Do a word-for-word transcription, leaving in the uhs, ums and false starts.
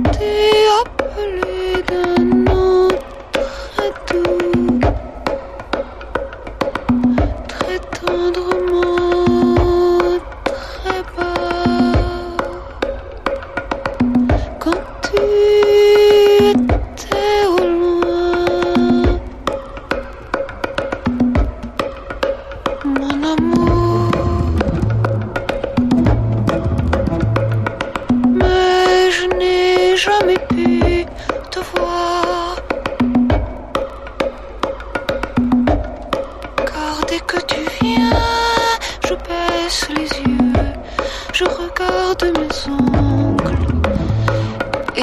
t'ai appelé d'un nom très doux, très tendrement, très bas. Quand tu étais au loin, mon amour. Mais je n'ai jamais pu te voir, car dès que tu viens, je baisse les yeux, je regarde mes ombres.